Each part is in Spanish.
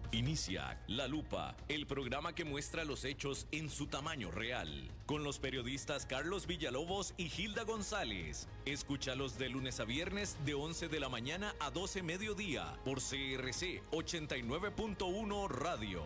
Inicia La Lupa, el programa que muestra los hechos en su tamaño real, con los periodistas Carlos Villalobos y Hilda González. Escúchalos de lunes a viernes de 11 de la mañana a 12 mediodía por CRC 89.1 Radio.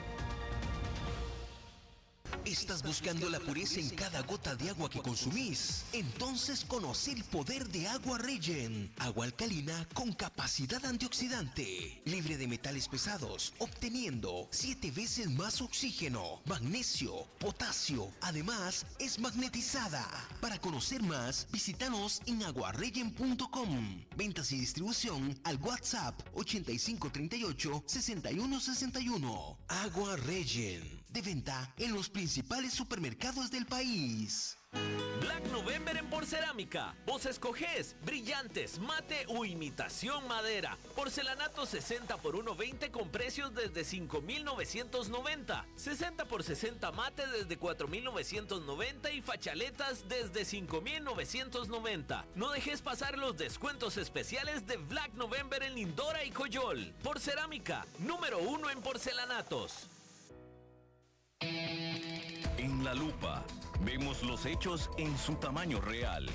¿Estás buscando la pureza en cada gota de agua que consumís? Entonces conoce el poder de Agua Regen. Agua alcalina con capacidad antioxidante, libre de metales pesados, obteniendo 7 veces más oxígeno, magnesio, potasio. Además, es magnetizada. Para conocer más, visítanos en aguaregen.com. Ventas y distribución al WhatsApp 8538-6161. Agua Regen. De venta en los principales supermercados del país. Black November en Porcerámica. Vos escogés brillantes, mate o imitación madera. Porcelanato 60 por 1.20 con precios desde 5.990. 60 por 60 mate desde 4.990 y fachaletas desde 5.990. No dejes pasar los descuentos especiales de Black November en Lindora y Coyol. Porcerámica, número 1 en porcelanatos. En La Lupa, vemos los hechos en su tamaño real.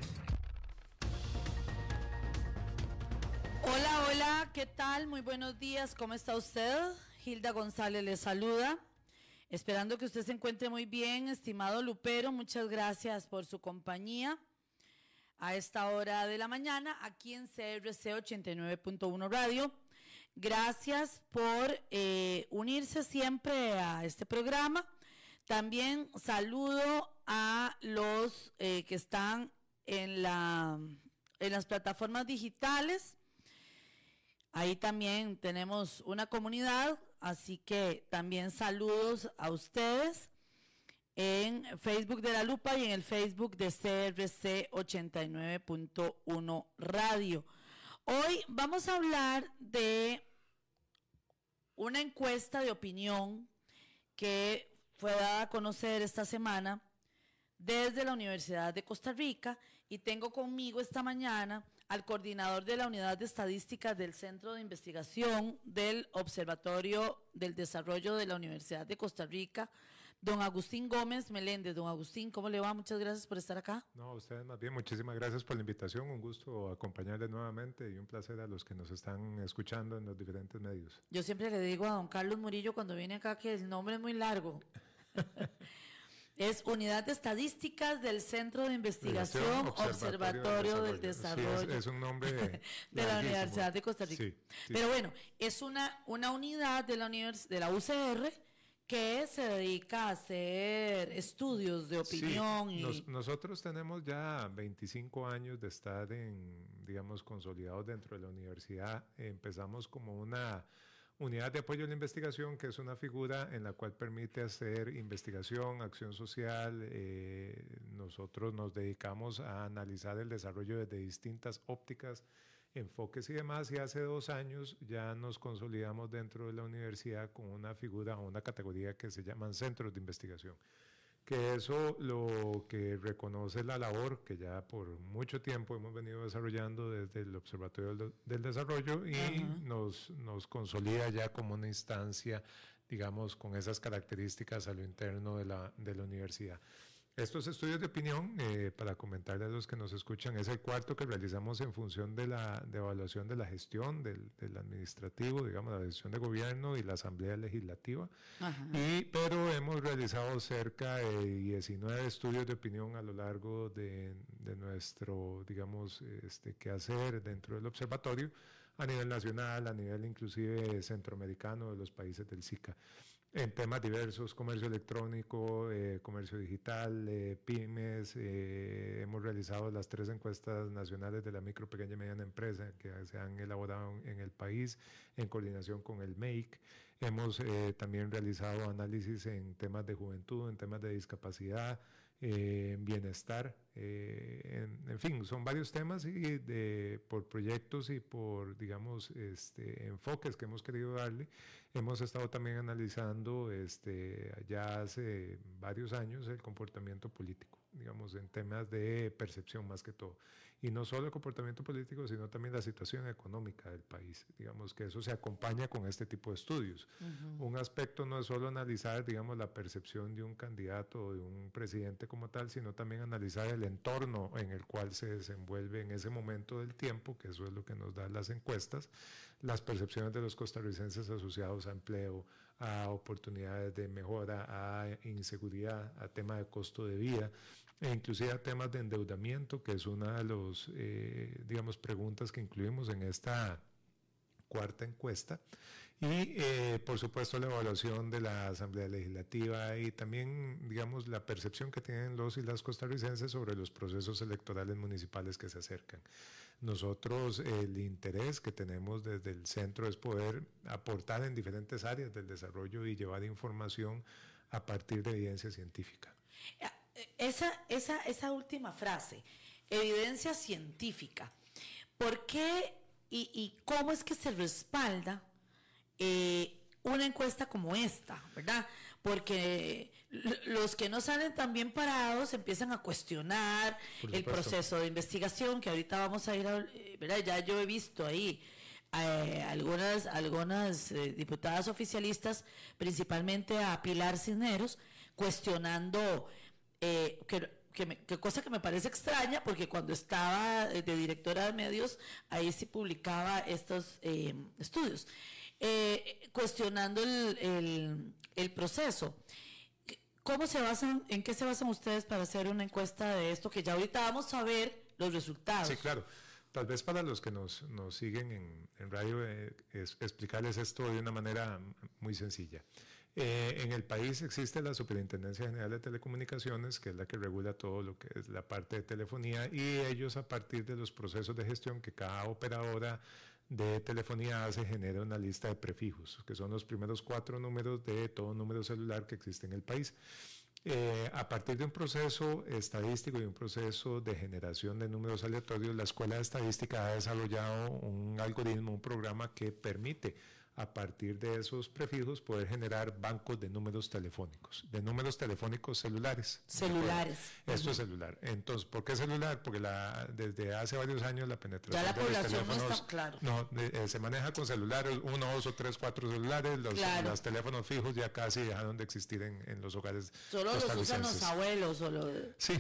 Hola, hola, ¿qué tal? Muy buenos días, ¿cómo está usted? Hilda González le saluda, esperando que usted se encuentre muy bien, estimado lupero, muchas gracias por su compañía a esta hora de la mañana, aquí en CRC 89.1 Radio. Gracias por unirse siempre a este programa. También saludo a los que están en las plataformas digitales. Ahí también tenemos una comunidad, así que también saludos a ustedes en Facebook de La Lupa y en el Facebook de CRC 89.1 Radio. Hoy vamos a hablar de una encuesta de opinión que fue dada a conocer esta semana desde la Universidad de Costa Rica, y tengo conmigo esta mañana al coordinador de la Unidad de Estadísticas del Centro de Investigación del Observatorio del Desarrollo de la Universidad de Costa Rica, don Agustín Gómez Meléndez. Don Agustín, ¿cómo le va? Muchas gracias por estar acá. No, ustedes más bien, muchísimas gracias por la invitación, un gusto acompañarles nuevamente y un placer a los que nos están escuchando en los diferentes medios. Yo siempre le digo a don Carlos Murillo cuando viene acá que el nombre es muy largo. Es Unidad de Estadísticas del Centro de Investigación Observatorio del Desarrollo. Sí, es un nombre de la Universidad de Costa Rica. Sí. Pero bueno, es una unidad de la UCR que se dedica a hacer estudios de opinión. Sí, nosotros tenemos ya 25 años de estar digamos, consolidados dentro de la universidad. Empezamos como una unidad de apoyo a la investigación, que es una figura en la cual permite hacer investigación, acción social. Nosotros nos dedicamos a analizar el desarrollo desde distintas ópticas, enfoques y demás, y hace 2 años ya nos consolidamos dentro de la universidad con una figura o una categoría que se llaman centros de investigación, que eso lo que reconoce la labor que ya por mucho tiempo hemos venido desarrollando desde el Observatorio del Desarrollo, y nos consolida ya como una instancia, digamos, con esas características a lo interno de la universidad. Estos estudios de opinión, para comentarle a los que nos escuchan, es el 4º que realizamos en función de evaluación de la gestión del administrativo, digamos, la decisión de gobierno y la Asamblea Legislativa. Pero hemos realizado cerca de 19 estudios de opinión a lo largo de nuestro, digamos, quehacer dentro del observatorio, a nivel nacional, a nivel inclusive centroamericano, de los países del SICA, en temas diversos: comercio electrónico, comercio digital, pymes. Hemos realizado las 3 encuestas nacionales de la micro, pequeña y mediana empresa que se han elaborado en el país en coordinación con el MEIC. Hemos también realizado análisis en temas de juventud, en temas de discapacidad, en bienestar, en fin, son varios temas, y por proyectos y por, digamos, enfoques que hemos querido darle. Hemos estado también analizando ya hace varios años el comportamiento político. digamos, en temas de percepción más que todo. Y no solo el comportamiento político, sino también la situación económica del país. Digamos que eso se acompaña con este tipo de estudios. Un aspecto no es solo analizar, digamos, la percepción de un candidato o de un presidente como tal, sino también analizar el entorno en el cual se desenvuelve en ese momento del tiempo, que eso es lo que nos dan las encuestas, las percepciones de los costarricenses asociados a empleo, a oportunidades de mejora, a inseguridad, a tema de costo de vida, e inclusive a temas de endeudamiento, que es una de las, digamos, preguntas que incluimos en esta cuarta encuesta. Y, por supuesto, la evaluación de la Asamblea Legislativa y también, digamos, la percepción que tienen los y las costarricenses sobre los procesos electorales municipales que se acercan. Nosotros, el interés que tenemos desde el centro es poder aportar en diferentes áreas del desarrollo y llevar información a partir de evidencia científica. Esa última frase, evidencia científica, ¿por qué y cómo es que se respalda una encuesta como esta, verdad? Porque los que no salen tan bien parados empiezan a cuestionar el proceso de investigación, que ahorita vamos a ir a, ¿verdad? Ya yo he visto ahí algunas diputadas oficialistas, principalmente a Pilar Cisneros, cuestionando que cosa que me parece extraña, porque cuando estaba de directora de medios, ahí sí publicaba estos estudios, cuestionando el proceso. ¿Cómo se basan, en qué se basan ustedes para hacer una encuesta de esto, que ya ahorita vamos a ver los resultados? Sí, claro. Tal vez para los que nos siguen en radio, explicarles esto de una manera muy sencilla. En el país existe la Superintendencia General de Telecomunicaciones, que es la que regula todo lo que es la parte de telefonía, y ellos, a partir de los procesos de gestión que cada operadora de telefonía hace, genera una lista de prefijos, que son los primeros 4 números de todo número celular que existe en el país. A partir de un proceso estadístico y un proceso de generación de números aleatorios, la Escuela de Estadística ha desarrollado un algoritmo, un programa que permite, a partir de esos prefijos, poder generar bancos de números telefónicos celulares. Celulares. Esto es celular. Entonces, ¿por qué celular? Porque desde hace varios años la penetración ya la de los teléfonos no está, claro. Se maneja con celulares, 1, 2 o 3, 4 celulares. Los teléfonos fijos ya casi dejaron de existir en los hogares. Solo los usan los abuelos o los... Sí,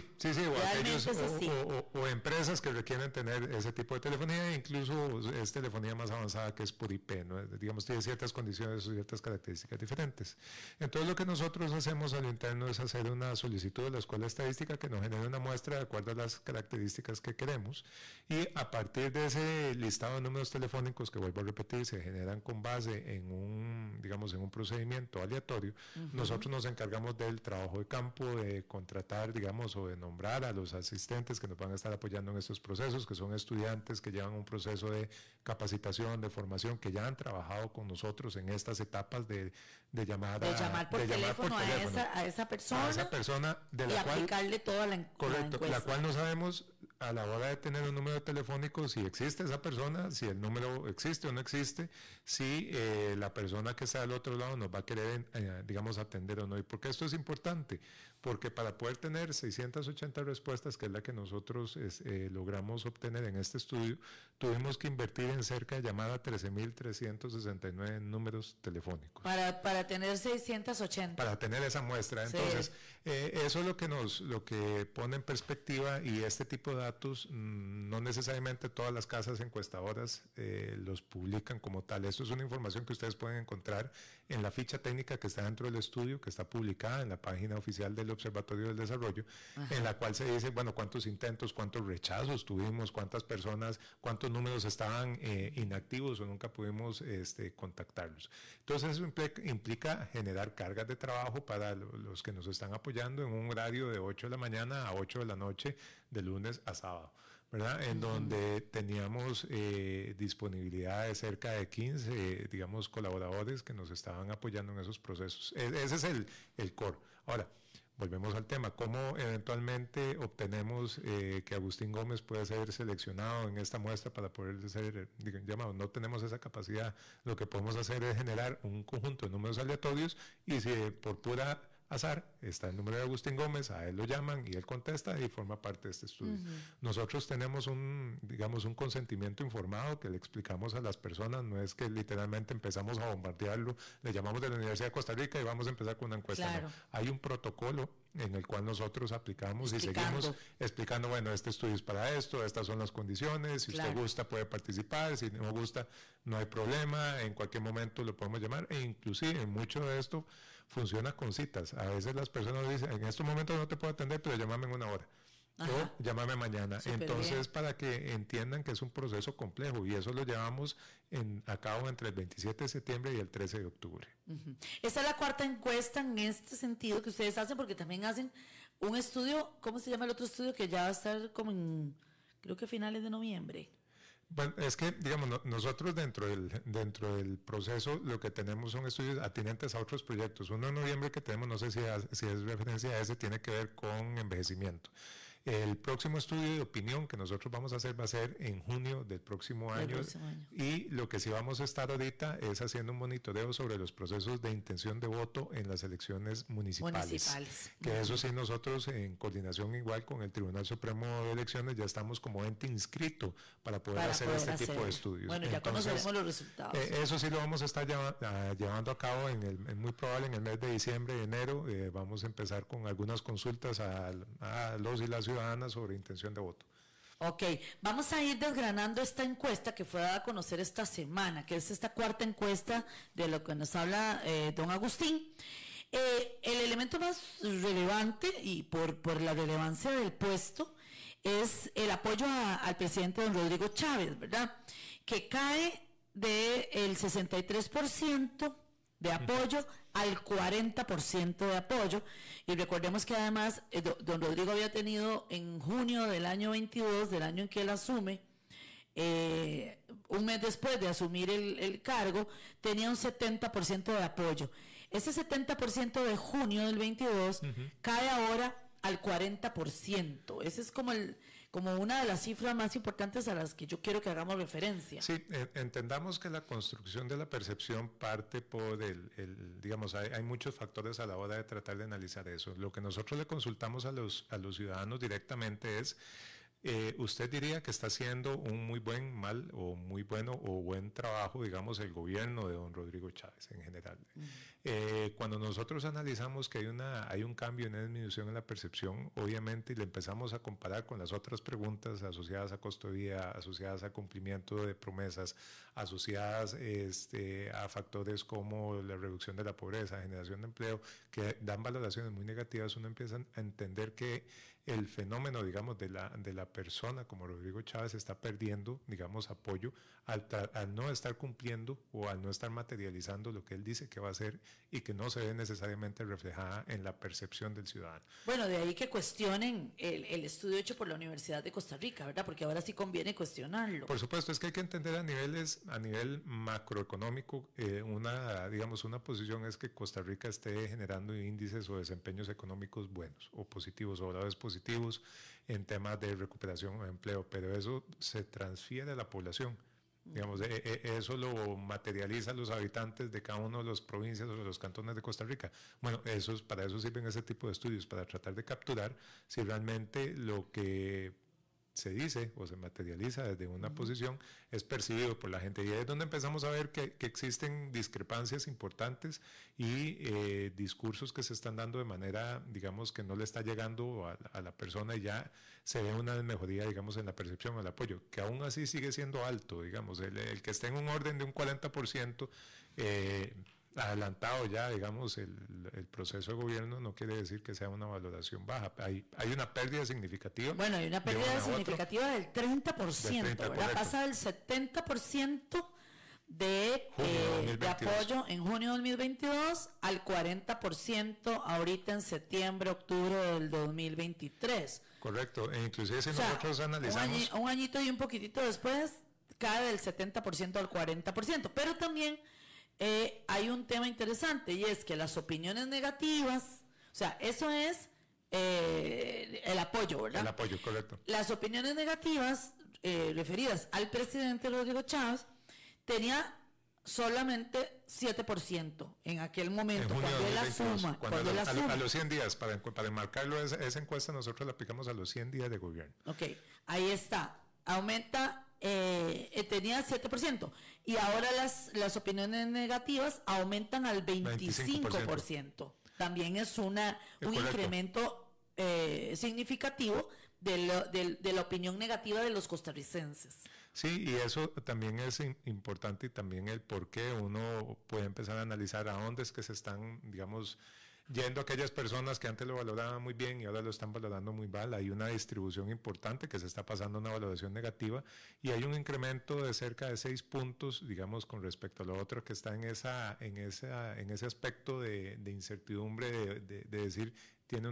o empresas que requieren tener ese tipo de telefonía, incluso es telefonía más avanzada, que es por IP, ¿no? Digamos, tiene ciertas condiciones o ciertas características diferentes. Entonces, lo que nosotros hacemos al interno es hacer una solicitud a la Escuela Estadística que nos genere una muestra de acuerdo a las características que queremos, y a partir de ese listado de números telefónicos, que vuelvo a repetir, se generan con base en un procedimiento aleatorio. Nosotros nos encargamos del trabajo de campo, de contratar, digamos, o de nombrar a los asistentes que nos van a estar apoyando en estos procesos, que son estudiantes que llevan un proceso de capacitación, de formación, que ya han trabajado con nosotros en estas etapas de llamar por teléfono a esa persona, de y la cual, aplicarle toda la correcto, la cual no sabemos a la hora de tener un número telefónico si existe esa persona, si el número existe o no existe, si la persona que está al otro lado nos va a querer, digamos, atender o no. ¿Y por qué esto es importante? Porque para poder tener 680 respuestas, que es la que nosotros logramos obtener en este estudio, tuvimos que invertir en cerca de llamada 13.369 números telefónicos. Para tener 680. Para tener esa muestra. Entonces, eso es lo que pone en perspectiva, y este tipo de datos no necesariamente todas las casas encuestadoras los publican como tal. Esto es una información que ustedes pueden encontrar en la ficha técnica que está dentro del estudio, que está publicada en la página oficial del Observatorio del Desarrollo, en la cual se dice, bueno, cuántos intentos, cuántos rechazos tuvimos, cuántas personas, cuántos números estaban inactivos o nunca pudimos contactarlos. Entonces, eso implica generar cargas de trabajo para los que nos están apoyando en un horario de 8 de la mañana a 8 de la noche, de lunes a sábado, ¿verdad? En donde teníamos disponibilidad de cerca de 15, digamos, colaboradores que nos estaban apoyando en esos procesos. Ese es el core. Ahora, volvemos al tema, ¿cómo eventualmente obtenemos que Agustín Gómez pueda ser seleccionado en esta muestra para poder ser llamado? No tenemos esa capacidad. Lo que podemos hacer es generar un conjunto de números aleatorios, y si por pura azar, está el número de Agustín Gómez, a él lo llaman y él contesta y forma parte de este estudio. Nosotros tenemos un consentimiento informado que le explicamos a las personas, no es que literalmente empezamos a bombardearlo, le llamamos de la Universidad de Costa Rica y vamos a empezar con una encuesta. Claro. No. Hay un protocolo en el cual nosotros aplicamos y seguimos explicando, bueno, este estudio es para esto, estas son las condiciones, si usted gusta puede participar, si no gusta no hay problema, en cualquier momento lo podemos llamar, e inclusive mucho de esto funciona con citas. A veces las personas dicen, en estos momentos no te puedo atender, pero llámame en 1 hora. Ajá. O llámame mañana. Super Entonces, bien. Para que entiendan que es un proceso complejo y eso lo llevamos a cabo entre el 27 de septiembre y el 13 de octubre. Esa es la 4ª encuesta en este sentido que ustedes hacen, porque también hacen un estudio, ¿cómo se llama el otro estudio? Que ya va a estar como en, creo que finales de noviembre. Bueno, es que, digamos, nosotros dentro del proceso lo que tenemos son estudios atinentes a otros proyectos. Uno en noviembre que tenemos, no sé si es referencia a ese, tiene que ver con envejecimiento. El próximo estudio de opinión que nosotros vamos a hacer va a ser en junio del próximo año. Y lo que sí vamos a estar ahorita es haciendo un monitoreo sobre los procesos de intención de voto en las elecciones municipales. Que eso sí nosotros en coordinación igual con el Tribunal Supremo de Elecciones ya estamos como ente inscrito para poder hacer este tipo de estudios. Bueno, ya conoceremos los resultados. Eso sí lo vamos a estar llevando a cabo muy probable en el mes de diciembre y enero. Vamos a empezar con algunas consultas a los y las ciudadanas sobre intención de voto. Ok, vamos a ir desgranando esta encuesta que fue dada a conocer esta semana, que es esta 4ª encuesta de lo que nos habla don Agustín. El elemento más relevante y por la relevancia del puesto es el apoyo al presidente don Rodrigo Chávez, ¿verdad? Que cae del 63% de apoyo al 40% de apoyo, y recordemos que además don Rodrigo había tenido en junio del año 22, del año en que él asume, un mes después de asumir el cargo, tenía un 70% de apoyo. Ese 70% de junio del 22 cae ahora al 40%. Ese es como una de las cifras más importantes a las que yo quiero que hagamos referencia. Sí, entendamos que la construcción de la percepción parte por digamos, hay muchos factores a la hora de tratar de analizar eso. Lo que nosotros le consultamos a los ciudadanos directamente es, ¿usted diría que está haciendo un muy mal o muy bueno o buen trabajo, digamos, el gobierno de don Rodrigo Chávez en general? Cuando nosotros analizamos que hay un cambio, una disminución en la percepción, obviamente, y le empezamos a comparar con las otras preguntas asociadas a costo de vida, asociadas a cumplimiento de promesas, asociadas a factores como la reducción de la pobreza, generación de empleo, que dan valoraciones muy negativas, uno empieza a entender que el fenómeno, digamos, de la persona como Rodrigo Chávez está perdiendo, digamos, apoyo al no estar cumpliendo o al no estar materializando lo que él dice que va a hacer y que no se ve necesariamente reflejada en la percepción del ciudadano. Bueno, de ahí que cuestionen el estudio hecho por la Universidad de Costa Rica, ¿verdad? Porque ahora sí conviene cuestionarlo. Por supuesto, es que hay que entender a nivel macroeconómico, una posición es que Costa Rica esté generando índices o desempeños económicos buenos o positivos o a la vez positivos en temas de recuperación o empleo, pero eso se transfiere a la población. Digamos, eso lo materializa los habitantes de cada uno de las provincias o de los cantones de Costa Rica. Bueno, para eso sirven ese tipo de estudios, para tratar de capturar si realmente lo que se dice o se materializa desde una posición es percibido por la gente. Y ahí es donde empezamos a ver que existen discrepancias importantes y discursos que se están dando de manera, digamos, que no le está llegando a la persona, y ya se ve una mejoría, digamos, en la percepción o el apoyo, que aún así sigue siendo alto, digamos, el que esté en un orden de un 40%, adelantado ya, digamos, el proceso de gobierno, no quiere decir que sea una valoración baja. Hay una pérdida significativa. Bueno, hay una pérdida significativa del 30%, ¿verdad? Pasa del 70% de apoyo en junio de 2022 al 40% ahorita en septiembre, octubre del 2023. Correcto, e inclusive si nosotros analizamos... Un añito y un poquitito después cae del 70% al 40%, pero también... hay un tema interesante, y es que las opiniones negativas, o sea, eso es el apoyo, ¿verdad? El apoyo, correcto. Las opiniones negativas referidas al presidente Rodrigo Chávez tenía solamente 7% en aquel momento, En junio cuando de él la 2022, suma. cuando Él asuma. a los 100 días, para enmarcarlo, esa encuesta nosotros la aplicamos a los 100 días de gobierno. Ok, ahí está. Aumenta, tenía 7%. Y ahora las opiniones negativas aumentan al 25%. También es un incremento significativo de la opinión negativa de los costarricenses. Sí, y eso también es importante, y también el por qué uno puede empezar a analizar a dónde es que se están, digamos, yendo aquellas personas que antes lo valoraban muy bien y ahora lo están valorando muy mal. Hay una distribución importante que se está pasando a una valoración negativa y hay un incremento de cerca de 6 puntos, digamos, con respecto a lo otro que está en ese aspecto de incertidumbre, de decir, tiene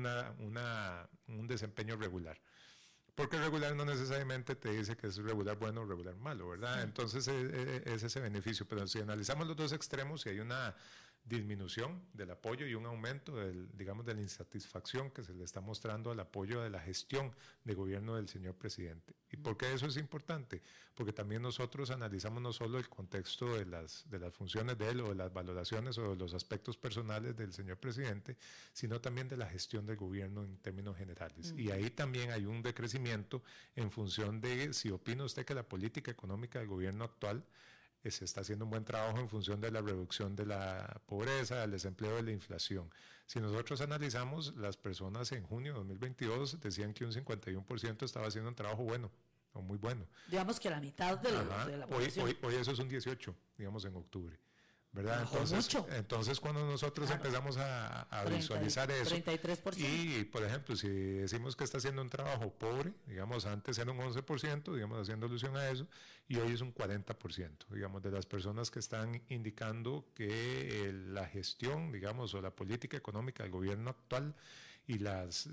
un desempeño regular. Porque regular no necesariamente te dice que es regular bueno o regular malo, ¿verdad? Entonces es ese beneficio. Pero si analizamos los dos extremos, si hay una disminución del apoyo y un aumento de la insatisfacción que se le está mostrando al apoyo de la gestión de gobierno del señor presidente. ¿Y por qué eso es importante? Porque también nosotros analizamos no solo el contexto de las funciones de él o de las valoraciones o de los aspectos personales del señor presidente, sino también de la gestión del gobierno en términos generales. Y ahí también hay un decrecimiento en función de si opina usted que la política económica del gobierno actual se está haciendo un buen trabajo en función de la reducción de la pobreza, del desempleo, de la inflación. Si nosotros analizamos, las personas en junio de 2022 decían que un 51% estaba haciendo un trabajo bueno o muy bueno. Digamos que la mitad de la población. Hoy eso es un 18, digamos, en octubre, ¿verdad? Mucho. Entonces cuando nosotros empezamos a visualizar eso, 33%. y por ejemplo, si decimos que está haciendo un trabajo pobre, digamos, antes era un 11%, digamos, haciendo alusión a eso, y hoy es un 40%, digamos, de las personas que están indicando que la gestión, digamos, o la política económica del gobierno actual y las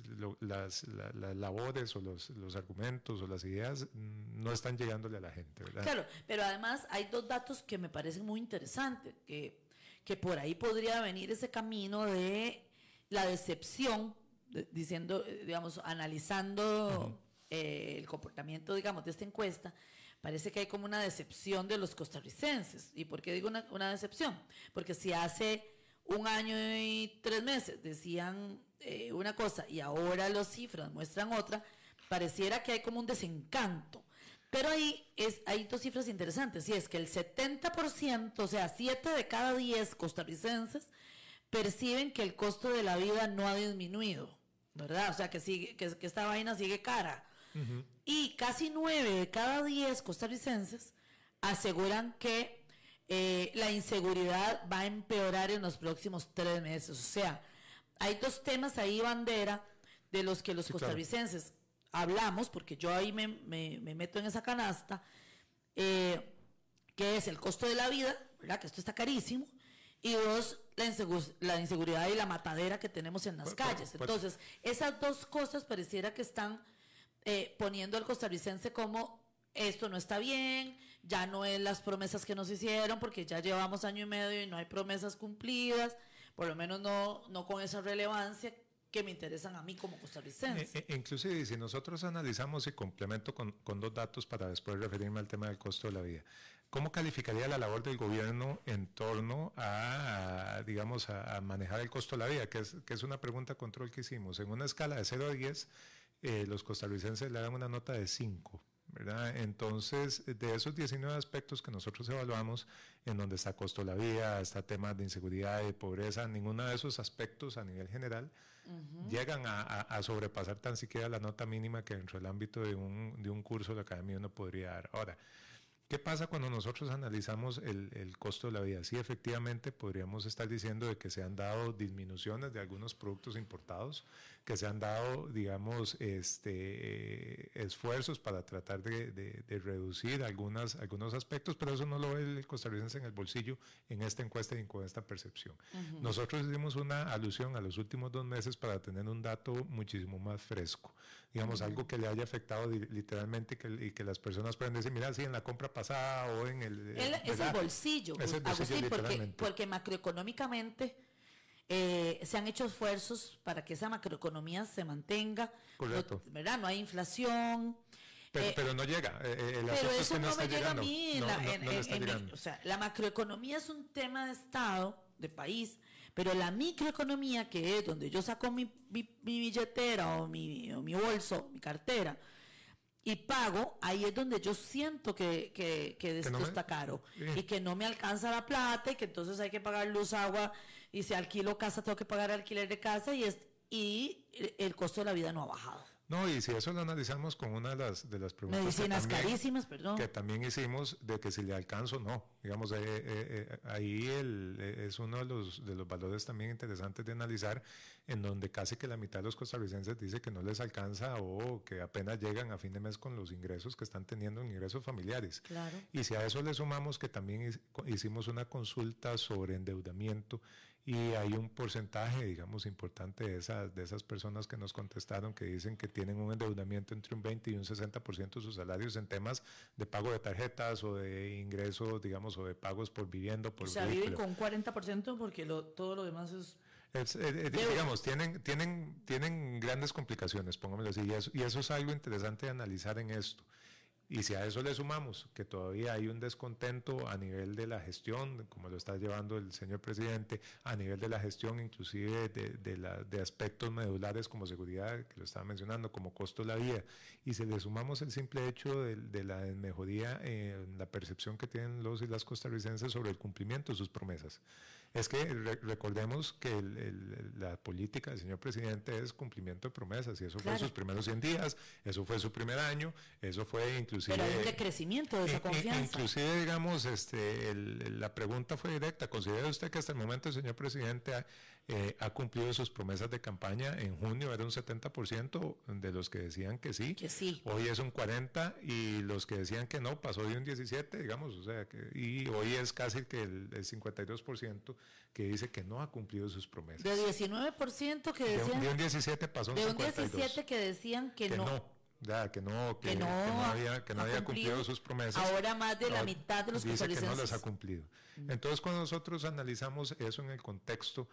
labores o los argumentos o las ideas no están llegándole a la gente, ¿verdad? Claro, pero además hay dos datos que me parecen muy interesantes, que por ahí podría venir ese camino de la decepción, diciendo, digamos, analizando el comportamiento, digamos, de esta encuesta. Parece que hay como una decepción de los costarricenses. ¿Y por qué digo una decepción? Porque si hace 1 año y 3 meses decían una cosa y ahora las cifras muestran otra, pareciera que hay como un desencanto. Pero hay 2 cifras interesantes, y es que el 70%, o sea, 7 de cada 10 costarricenses perciben que el costo de la vida no ha disminuido, ¿verdad? O sea, que esta vaina sigue cara. Uh-huh. Y casi 9 de cada 10 costarricenses aseguran que la inseguridad va a empeorar en los próximos 3 meses. O sea, hay 2 temas ahí, bandera, de los que los costarricenses hablamos, porque yo ahí me meto en esa canasta, que es el costo de la vida, ¿verdad? Que esto está carísimo. Y 2, la inseguridad y la matadera que tenemos en las calles. Entonces, esas 2 cosas pareciera que están poniendo al costarricense como esto no está bien, ya no es las promesas que nos hicieron, porque ya llevamos 1 año y medio y no hay promesas cumplidas, por lo menos no con esa relevancia que me interesan a mí como costarricense. Inclusive, si nosotros analizamos y complemento con 2 datos para después referirme al tema del costo de la vida, ¿cómo calificaría la labor del gobierno en torno a, digamos, a manejar el costo de la vida? Que es una pregunta control que hicimos. En una escala de 0 a 10, los costarricenses le dan una nota de 5. ¿verdad? Entonces, de esos 19 aspectos que nosotros evaluamos, en donde está costo de la vida, está temas de inseguridad y pobreza, ninguno de esos aspectos a nivel general llegan a sobrepasar tan siquiera la nota mínima que dentro del ámbito de un curso de la academia uno podría dar. Ahora, ¿qué pasa cuando nosotros analizamos el costo de la vida? Sí, efectivamente, podríamos estar diciendo de que se han dado disminuciones de algunos productos importados, que se han dado, digamos, esfuerzos para tratar de reducir algunos aspectos, pero eso no lo ve el costarricense en el bolsillo en esta encuesta y con esta percepción. Nosotros hicimos una alusión a los últimos 2 meses para tener un dato muchísimo más fresco, digamos, algo que le haya afectado literalmente y que las personas pueden decir, mira, sí, en la compra pasada o en el... Es el bolsillo, es el bolsillo, Agustín, porque macroeconómicamente se han hecho esfuerzos para que esa macroeconomía se mantenga. Correcto. ¿Verdad? No hay inflación, Pero no llega. El pero asunto es eso que no no está me llega a llegando. mí. No le está llegando. O sea, la macroeconomía es un tema de Estado, de país, pero la microeconomía, que es donde yo saco mi billetera o mi bolso, mi cartera, y pago, ahí es donde yo siento que esto está caro y que no me alcanza la plata y que entonces hay que pagar luz, agua, y si alquilo casa tengo que pagar alquiler de casa y el costo de la vida no ha bajado. No, y si eso lo analizamos con una de las preguntas medicinas carísimas, perdón, que también hicimos, de que si le alcanzo, no. Digamos, ahí es uno de los valores también interesantes de analizar, en donde casi que la mitad de los costarricenses dice que no les alcanza o que apenas llegan a fin de mes con los ingresos que están teniendo, ingresos familiares. Claro. Y si a eso le sumamos que también hicimos una consulta sobre endeudamiento, y hay un porcentaje, digamos, importante de esas personas que nos contestaron, que dicen que tienen un endeudamiento entre un 20 y un 60% de sus salarios en temas de pago de tarjetas o de ingresos, digamos, o de pagos por vivienda, por vehículo. Viven con 40% porque todo lo demás es... digamos, tienen grandes complicaciones, pongámoslo así, y eso es algo interesante de analizar en esto. Y si a eso le sumamos que todavía hay un descontento a nivel de la gestión, como lo está llevando el señor presidente, a nivel de la gestión inclusive de aspectos medulares como seguridad, que lo estaba mencionando, como costo de la vida, y si le sumamos el simple hecho de la mejoría en la percepción que tienen los y las costarricenses sobre el cumplimiento de sus promesas. Es que recordemos que la política del señor presidente es cumplimiento de promesas, y eso fue sus primeros 100 días, eso fue su primer año, eso fue inclusive... Pero hay un decrecimiento de esa confianza. Inclusive, digamos, la pregunta fue directa. ¿Considera usted que hasta el momento el señor presidente ha cumplido sus promesas de campaña? En junio era un 70% de los que decían que sí. Hoy es un 40%, y los que decían que no pasó de un 17%, digamos, o sea, y hoy es casi que el 52% que dice que no ha cumplido sus promesas. De 19% que decían... De un 17 pasó a un 52%. De un 17 que decían que no. Ya, que no había cumplido sus promesas. Ahora más de la mitad de los costarricenses dice que no las ha cumplido. Entonces, cuando nosotros analizamos eso en el contexto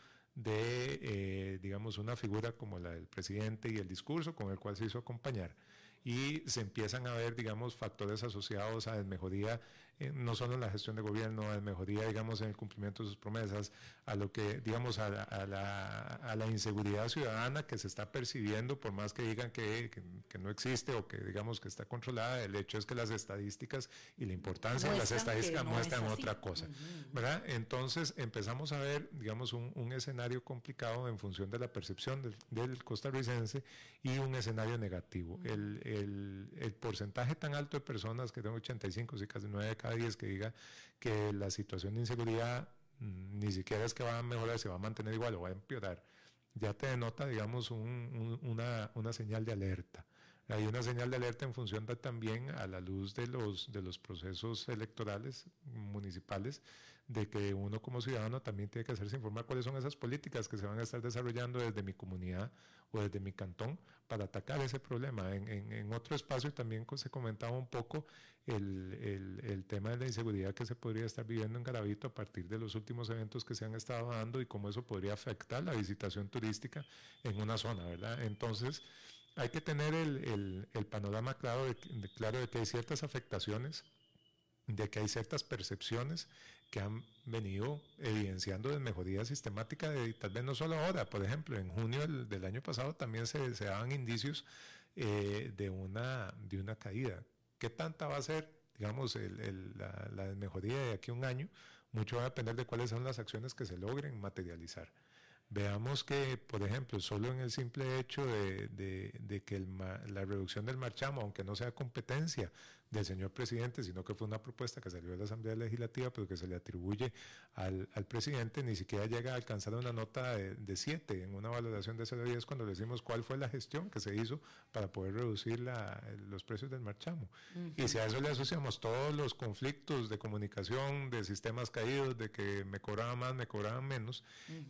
de, digamos, una figura como la del presidente y el discurso con el cual se hizo acompañar, y se empiezan a ver, digamos, factores asociados a desmejoría, no solo en la gestión de gobierno, a desmejoría, digamos, en el cumplimiento de sus promesas, a lo que, digamos, a la inseguridad ciudadana que se está percibiendo, por más que digan que no existe o que, digamos, que está controlada. El hecho es que las estadísticas y la importancia de las estadísticas muestran otra cosa, ¿verdad? Entonces empezamos a ver, digamos, un escenario complicado en función de la percepción del costarricense, y un escenario negativo. El porcentaje tan alto de personas, que tengo 85, sí, casi 9 de cada 10, que diga que la situación de inseguridad ni siquiera es que va a mejorar, se va a mantener igual o va a empeorar, ya te denota, digamos, una señal de alerta. Hay una señal de alerta en función también a la luz de los procesos electorales municipales, de que uno como ciudadano también tiene que hacerse informar cuáles son esas políticas que se van a estar desarrollando desde mi comunidad o desde mi cantón para atacar ese problema. En otro espacio también se comentaba un poco el tema de la inseguridad que se podría estar viviendo en Garavito a partir de los últimos eventos que se han estado dando, y cómo eso podría afectar la visitación turística en una zona, ¿verdad? Entonces, hay que tener el panorama claro de que hay ciertas afectaciones, de que hay ciertas percepciones que han venido evidenciando desmejoría sistemática, de tal vez no solo ahora. Por ejemplo, en junio del año pasado también se daban indicios de una caída. ¿Qué tanta va a ser, digamos, la desmejoría de aquí a un año? Mucho va a depender de cuáles son las acciones que se logren materializar. Veamos que, por ejemplo, solo en el simple hecho de que la reducción del marchamo, aunque no sea competencia del señor presidente, sino que fue una propuesta que salió de la Asamblea Legislativa, pero que se le atribuye al presidente, ni siquiera llega a alcanzar una nota de 7 en una valoración de 0 a 10 cuando le decimos cuál fue la gestión que se hizo para poder reducir los precios del marchamo. Y si a eso le asociamos todos los conflictos de comunicación, de sistemas caídos, de que me cobraban más, me cobraban menos,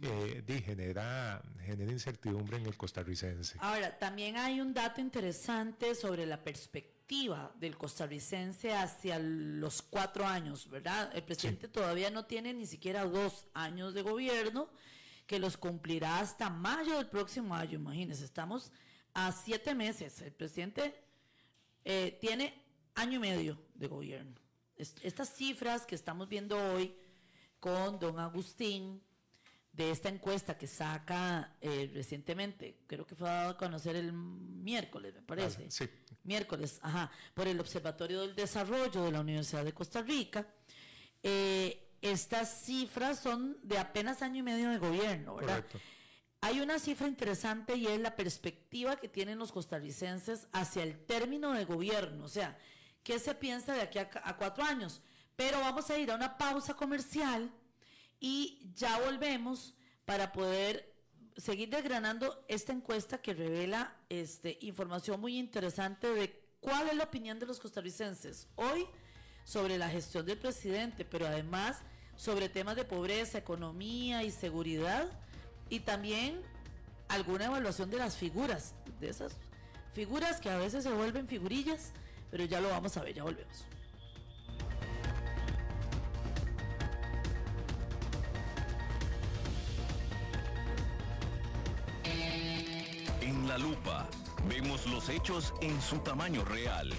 genera incertidumbre en el costarricense. Ahora, también hay un dato interesante sobre la perspectiva del costarricense hacia los 4 años, ¿verdad? El presidente todavía no tiene ni siquiera 2 años de gobierno, que los cumplirá hasta mayo del próximo año. Imagínense, estamos a 7 meses. El presidente tiene año y medio de gobierno. Estas cifras que estamos viendo hoy con don Agustín, de esta encuesta que saca recientemente, creo que fue dado a conocer el miércoles, me parece. Sí. Miércoles, por el Observatorio del Desarrollo de la Universidad de Costa Rica. Estas cifras son de apenas año y medio de gobierno, ¿verdad? Correcto. Hay una cifra interesante y es la perspectiva que tienen los costarricenses hacia el término de gobierno, o sea, ¿qué se piensa de aquí a 4 años? Pero vamos a ir a una pausa comercial y ya volvemos para poder seguir desgranando esta encuesta que revela información muy interesante de cuál es la opinión de los costarricenses hoy sobre la gestión del presidente, pero además sobre temas de pobreza, economía y seguridad, y también alguna evaluación de las figuras, de esas figuras que a veces se vuelven figurillas, pero ya lo vamos a ver, ya volvemos. En la lupa vemos los hechos en su tamaño real.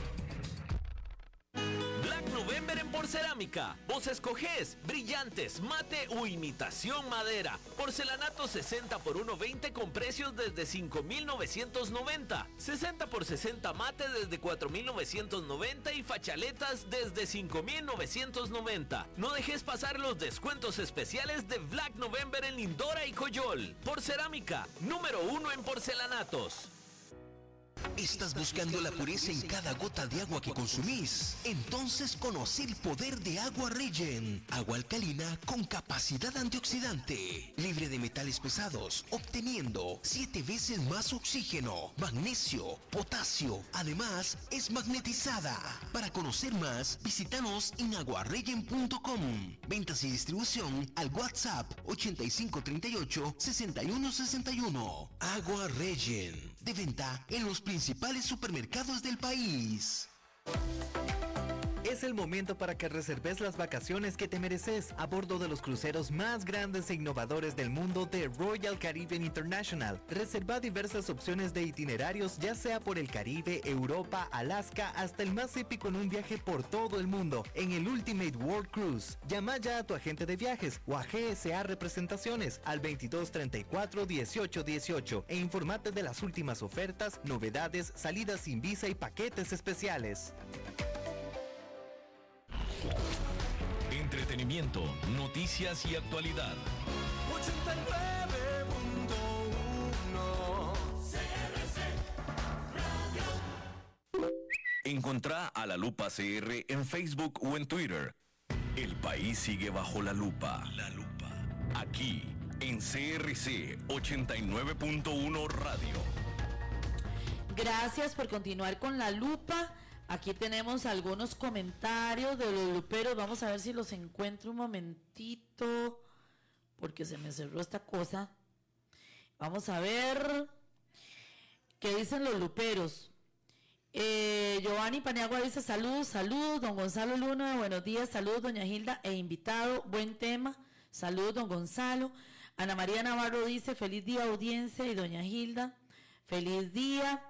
Black November en Porcerámica. Vos escogés brillantes, mate o imitación madera. Porcelanato 60 por 1.20 con precios desde 5.990. 60 por 60 mate desde 4.990 y fachaletas desde 5.990. No dejes pasar los descuentos especiales de Black November en Lindora y Coyol. Porcerámica, número 1 en porcelanatos. ¿Estás buscando la pureza en cada gota de agua que consumís? Entonces conoce el poder de Agua Regen. Agua alcalina con capacidad antioxidante, libre de metales pesados, obteniendo 7 veces más oxígeno, magnesio, potasio. Además, es magnetizada. Para conocer más, visítanos en aguaregen.com. Ventas y distribución al WhatsApp 8538-6161. Agua Regen. De venta en los principales supermercados del país. Es el momento para que reserves las vacaciones que te mereces a bordo de los cruceros más grandes e innovadores del mundo de Royal Caribbean International. Reserva diversas opciones de itinerarios, ya sea por el Caribe, Europa, Alaska, hasta el más épico en un viaje por todo el mundo, en el Ultimate World Cruise. Llama ya a tu agente de viajes o a GSA Representaciones al 2234-1818 e infórmate de las últimas ofertas, novedades, salidas sin visa y paquetes especiales. Entretenimiento, noticias y actualidad. 89.1 Encontrá a La Lupa CR en Facebook o en Twitter. El país sigue bajo la lupa. La lupa. Aquí, en CRC 89.1 Radio. Gracias por continuar con La Lupa. Aquí tenemos algunos comentarios de los luperos. Vamos a ver si los encuentro un momentito, porque se me cerró esta cosa. Vamos a ver qué dicen los luperos. Giovanni Paniagua dice saludos. Don Gonzalo Luna, buenos días, saludos doña Hilda e invitado, buen tema, saludos don Gonzalo. Ana María Navarro dice feliz día audiencia y doña Hilda, feliz día.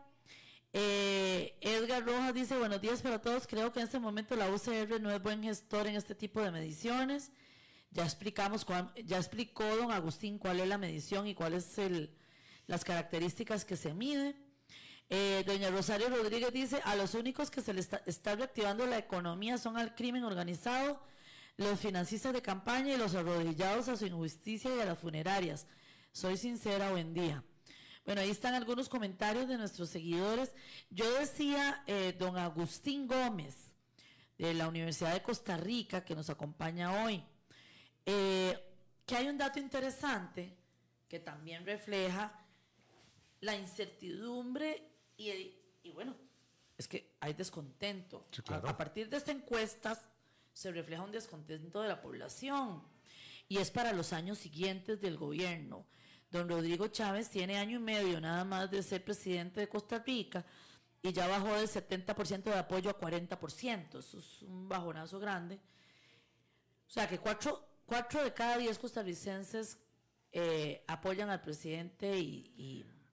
Edgar Rojas dice buenos días para todos, creo que en este momento la UCR no es buen gestor en este tipo de mediciones. Ya explicó don Agustín cuál es la medición y cuáles las características que se mide. Doña Rosario Rodríguez dice a los únicos que se les está reactivando la economía son al crimen organizado, los financistas de campaña y los arrodillados a su injusticia y a las funerarias. Soy sincera, buen día. Bueno, ahí están algunos comentarios de nuestros seguidores. Yo decía, don Agustín Gómez, de la Universidad de Costa Rica, que nos acompaña hoy, que hay un dato interesante que también refleja la incertidumbre y bueno, es que hay descontento. Sí, claro. A partir de esta encuesta se refleja un descontento de la población y es para los años siguientes del gobierno. Don Rodrigo Chávez tiene año y medio nada más de ser presidente de Costa Rica y ya bajó del 70% de apoyo a 40%. Eso es un bajonazo grande. O sea que 4 de cada 10 costarricenses apoyan al presidente y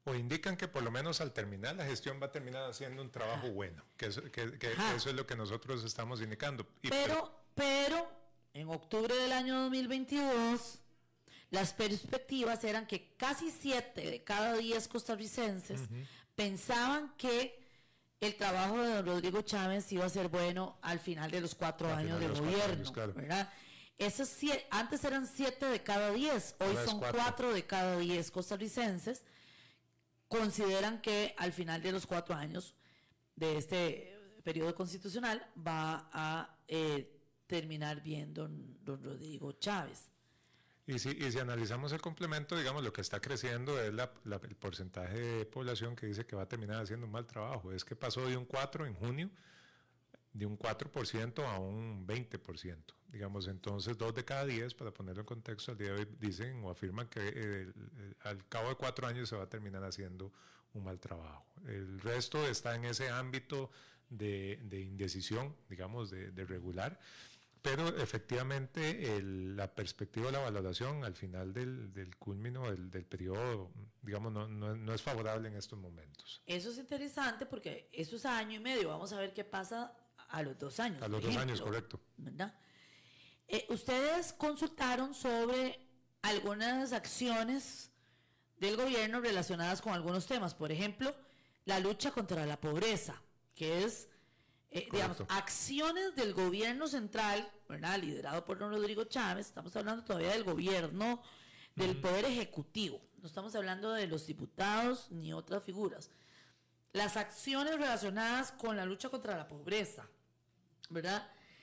o indican que por lo menos al terminar la gestión va a terminar haciendo un trabajo bueno, que eso es lo que nosotros estamos indicando. Pero en octubre del año 2022, las perspectivas eran que casi 7 de cada 10 costarricenses pensaban que el trabajo de don Rodrigo Chávez iba a ser bueno al final de los 4 años de gobierno, claro. ¿Verdad? Antes eran 7 de cada 10, hoy son 4 de cada 10 costarricenses consideran que al final de los 4 años de este periodo constitucional va a terminar bien don Rodrigo Chávez. Y si analizamos el complemento, digamos, lo que está creciendo es el porcentaje de población que dice que va a terminar haciendo un mal trabajo. Es que pasó de un 4 en junio, de un 4% a un 20%. Digamos, entonces 2 de cada 10, para ponerlo en contexto, al día de hoy dicen o afirman que al cabo de 4 años se va a terminar haciendo un mal trabajo. El resto está en ese ámbito de indecisión, digamos, de regular. Pero efectivamente la perspectiva de la valoración al final del culmino del periodo, digamos, no es favorable en estos momentos. Eso es interesante porque eso es a año y medio. Vamos a ver qué pasa a los 2 años. A los 2 años, correcto. ¿Verdad? Ustedes consultaron sobre algunas acciones del gobierno relacionadas con algunos temas. Por ejemplo, la lucha contra la pobreza, que es... digamos, acciones del gobierno central, ¿verdad? Liderado por don Rodrigo Chávez. Estamos hablando todavía del gobierno, del poder ejecutivo, no estamos hablando de los diputados ni otras figuras. Las acciones relacionadas con la lucha contra la pobreza, ¿verdad?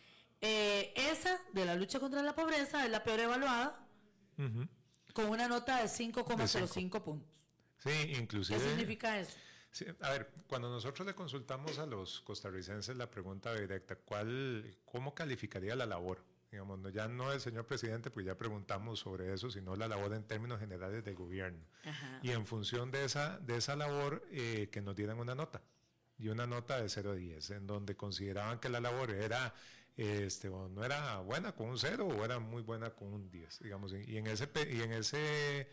Esa de la lucha contra la pobreza es la peor evaluada, con una nota de 5,05 puntos. Sí, inclusive. ¿Qué significa eso? Sí, a ver, cuando nosotros le consultamos a los costarricenses la pregunta directa, ¿cómo calificaría la labor? Digamos, ya no el señor presidente, pues ya preguntamos sobre eso, sino la labor en términos generales del gobierno. Ajá. Y en función de esa labor, que nos dieran una nota, y una nota de 0 a 10, en donde consideraban que la labor era, o no era buena con un 0 o era muy buena con un 10, digamos, y en ese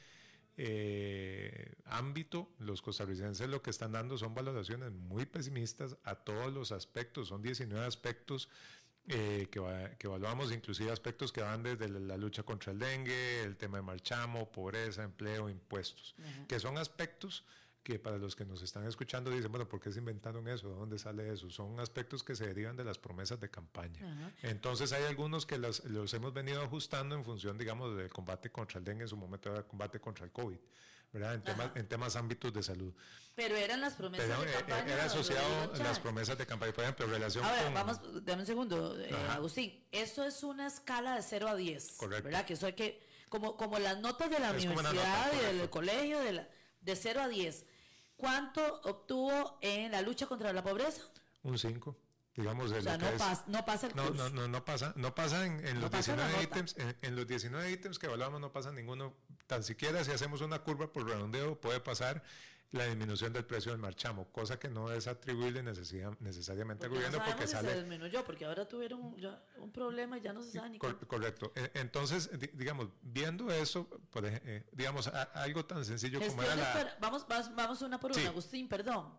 ámbito, los costarricenses lo que están dando son valoraciones muy pesimistas a todos los aspectos. Son 19 aspectos que evaluamos, inclusive aspectos que van desde la lucha contra el dengue, el tema de marchamo, pobreza, empleo, impuestos, que son aspectos que para los que nos están escuchando dicen, bueno, ¿por qué se inventaron eso? ¿De dónde sale eso? Son aspectos que se derivan de las promesas de campaña. Entonces hay algunos que los hemos venido ajustando en función, digamos, del combate contra el dengue, en su momento era el combate contra el COVID, ¿verdad? En temas ámbitos de salud. Pero eran las promesas de campaña. Era asociado a las promesas de campaña, por ejemplo, relación con... Dame un segundo, Agustín. Eso es una escala de 0 a 10, correcto, ¿verdad? Que eso hay que, como las notas de la universidad y del colegio, de 0 a 10. ¿Cuánto obtuvo en la lucha contra la pobreza? Un 5. Digamos, o sea, no pasa el curso. No pasa en los 19 ítems. En los 19 ítems que evaluamos no pasa ninguno. Tan siquiera si hacemos una curva por redondeo puede pasar la disminución del precio del marchamo, cosa que no es atribuible necesariamente al gobierno, no porque se disminuyó, porque ahora tuvieron un problema y ya no se sabe ni cómo. Correcto. Entonces, digamos, viendo eso, digamos, algo tan sencillo como era la... Vamos una por una, Agustín, perdón.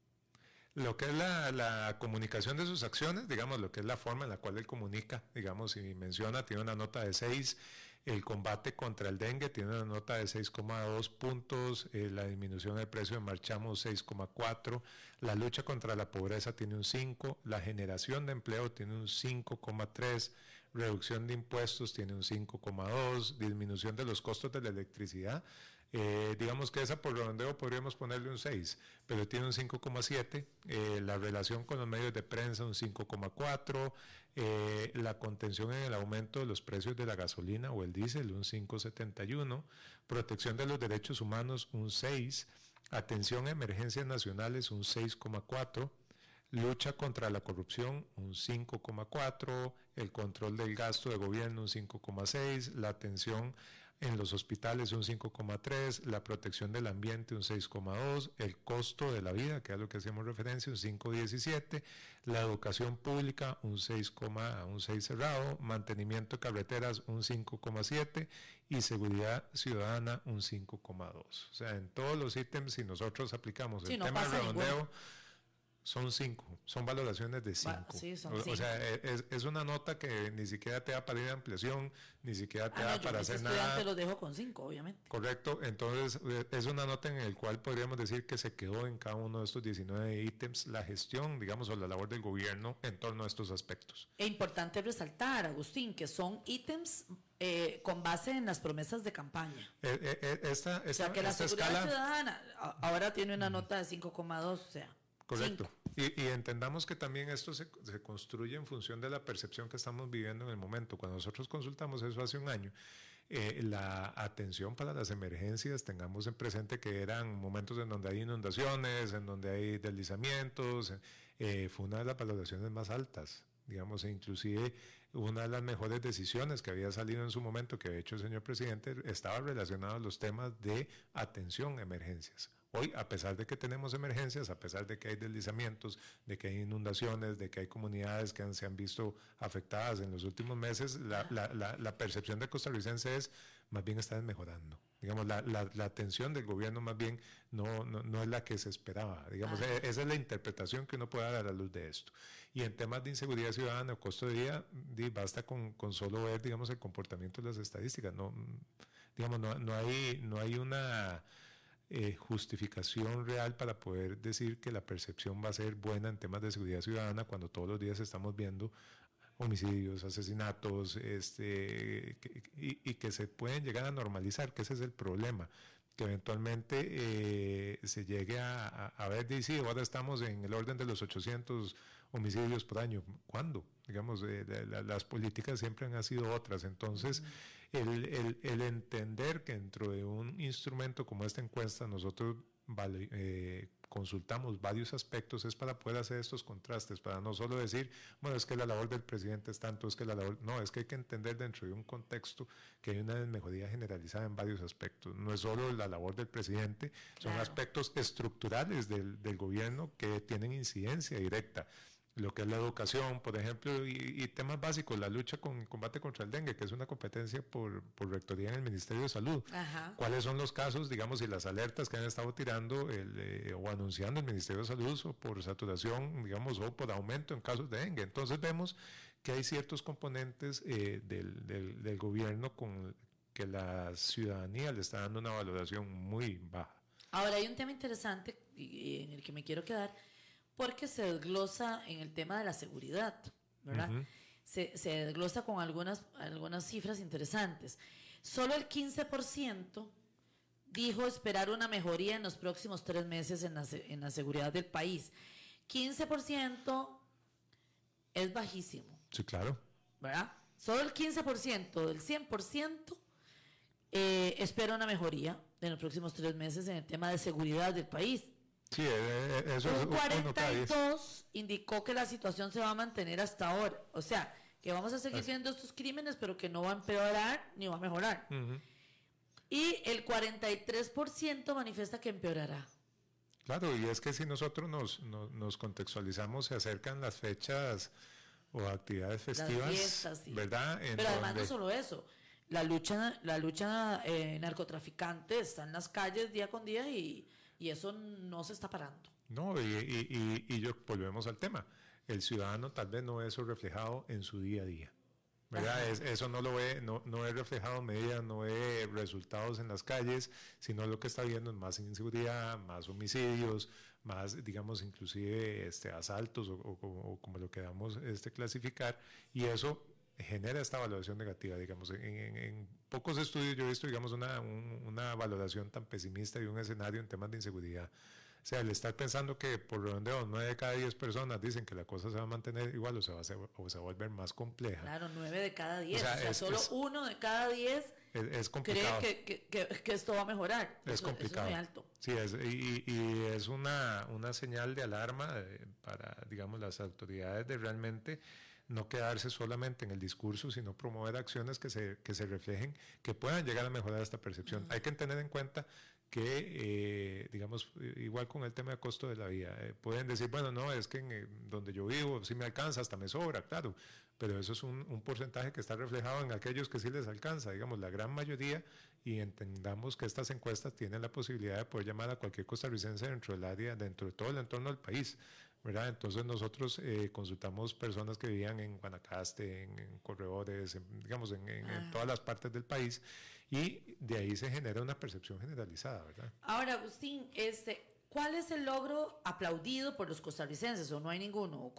Lo que es la comunicación de sus acciones, digamos, lo que es la forma en la cual él comunica, digamos, si menciona, tiene una nota de 6, el combate contra el dengue tiene una nota de 6,2 puntos, la disminución del precio de marchamo 6,4, la lucha contra la pobreza tiene un 5, la generación de empleo tiene un 5,3, reducción de impuestos tiene un 5,2, disminución de los costos de la electricidad, digamos que esa por redondeo podríamos ponerle un 6, pero tiene un 5,7, la relación con los medios de prensa un 5,4, la contención en el aumento de los precios de la gasolina o el diésel un 5,71, protección de los derechos humanos un 6, atención a emergencias nacionales un 6,4, lucha contra la corrupción un 5,4, el control del gasto de gobierno un 5,6, la atención en los hospitales un 5,3%, la protección del ambiente un 6,2%, el costo de la vida, que es lo que hacemos referencia, un 5,17%, la educación pública un 6 cerrado, mantenimiento de carreteras un 5,7% y seguridad ciudadana un 5,2%. O sea, en todos los ítems, si nosotros aplicamos el tema del redondeo, son 5, son valoraciones de 5. Sí, son 5. O sea, es una nota que ni siquiera te da para ir a ampliación, ni siquiera te da para hacer nada. Yo estudiante lo dejo con 5, obviamente. Correcto, entonces es una nota en la cual podríamos decir que se quedó en cada uno de estos 19 ítems la gestión, digamos, o la labor del gobierno en torno a estos aspectos. Es importante resaltar, Agustín, que son ítems con base en las promesas de campaña. O sea, que la seguridad ciudadana ahora tiene una nota de 5,2, o sea. Correcto. Y entendamos que también esto se construye en función de la percepción que estamos viviendo en el momento. Cuando nosotros consultamos eso hace un año, la atención para las emergencias, tengamos en presente que eran momentos en donde hay inundaciones, en donde hay deslizamientos, fue una de las valoraciones más altas, digamos, e inclusive una de las mejores decisiones que había salido en su momento, que había hecho el señor presidente, estaba relacionado a los temas de atención a emergencias. Hoy, a pesar de que tenemos emergencias, a pesar de que hay deslizamientos, de que hay inundaciones, de que hay comunidades que se han visto afectadas en los últimos meses, la percepción del costarricense es, más bien está mejorando. Digamos, la atención del gobierno más bien no es la que se esperaba. Digamos, esa es la interpretación que uno puede dar a la luz de esto. Y en temas de inseguridad ciudadana o costo de vida, basta con solo ver, digamos, el comportamiento de las estadísticas. No hay una justificación real para poder decir que la percepción va a ser buena en temas de seguridad ciudadana cuando todos los días estamos viendo homicidios, asesinatos, y que se pueden llegar a normalizar, que ese es el problema, que eventualmente se llegue a ver, sí, ahora estamos en el orden de los 800 homicidios por año. ¿Cuándo? Digamos, las políticas siempre han sido otras, entonces el entender que dentro de un instrumento como esta encuesta nosotros consultamos varios aspectos es para poder hacer estos contrastes, para no solo decir, bueno, es que la labor del presidente es tanto, es que la labor, no, es que hay que entender dentro de un contexto que hay una mejoría generalizada en varios aspectos, no es solo la labor del presidente, son aspectos estructurales del gobierno que tienen incidencia directa. Lo que es la educación, por ejemplo, y temas básicos, la lucha con combate contra el dengue, que es una competencia por rectoría en el Ministerio de Salud. Ajá. ¿Cuáles son los casos, digamos, y las alertas que han estado tirando o anunciando el Ministerio de Salud o por saturación, digamos, o por aumento en casos de dengue? Entonces vemos que hay ciertos componentes del gobierno con que la ciudadanía le está dando una valoración muy baja. Ahora hay un tema interesante en el que me quiero quedar, porque se desglosa en el tema de la seguridad, ¿verdad? Uh-huh. Se desglosa con algunas cifras interesantes. Solo el 15% dijo esperar una mejoría en los próximos 3 meses en la seguridad del país. 15% es bajísimo. Sí, claro. ¿Verdad? Solo el 15% del 100% espera una mejoría en los próximos 3 meses en el tema de seguridad del país. Sí, eso es. Un 42 indicó que la situación se va a mantener hasta ahora. O sea, que vamos a seguir viendo estos crímenes, pero que no va a empeorar ni va a mejorar. Uh-huh. Y el 43% manifiesta que empeorará. Claro, y es que si nosotros nos contextualizamos, se acercan las fechas o actividades festivas, las fiestas, sí. ¿Verdad? Pero además no solo eso, la lucha narcotraficante está en las calles día con día y eso no se está parando. No, y volvemos al tema. El ciudadano tal vez no ve eso reflejado en su día a día, ¿verdad? Eso no lo ve, no ve reflejado en medidas, no ve resultados en las calles, sino lo que está viendo es más inseguridad, más homicidios, más, digamos, inclusive asaltos o como lo queramos clasificar, y eso genera esta valoración negativa, digamos. En pocos estudios yo he visto, digamos, una valoración tan pesimista de un escenario en temas de inseguridad. O sea, el estar pensando que por redondeo 9 de cada 10 personas dicen que la cosa se va a mantener igual o se va a volver más compleja. Claro, 9 de cada 10. O sea, solo 1 de cada 10 es complicado. ¿Cree que esto va a mejorar? Es complicado. Eso es muy alto. Sí, y es una señal de alarma para, digamos, las autoridades de realmente no quedarse solamente en el discurso, sino promover acciones que se reflejen, que puedan llegar a mejorar esta percepción. Hay que tener en cuenta que, digamos, igual con el tema de costo de la vida, pueden decir, bueno, no, es que donde yo vivo sí me alcanza, hasta me sobra, claro, pero eso es un porcentaje que está reflejado en aquellos que sí les alcanza, digamos, la gran mayoría, y entendamos que estas encuestas tienen la posibilidad de poder llamar a cualquier costarricense dentro del área, dentro de todo el entorno del país, ¿verdad? Entonces nosotros consultamos personas que vivían en Guanacaste, en Corredores, digamos, en todas las partes del país, y de ahí se genera una percepción generalizada, ¿verdad? Ahora, Agustín, ¿cuál es el logro aplaudido por los costarricenses o no hay ninguno?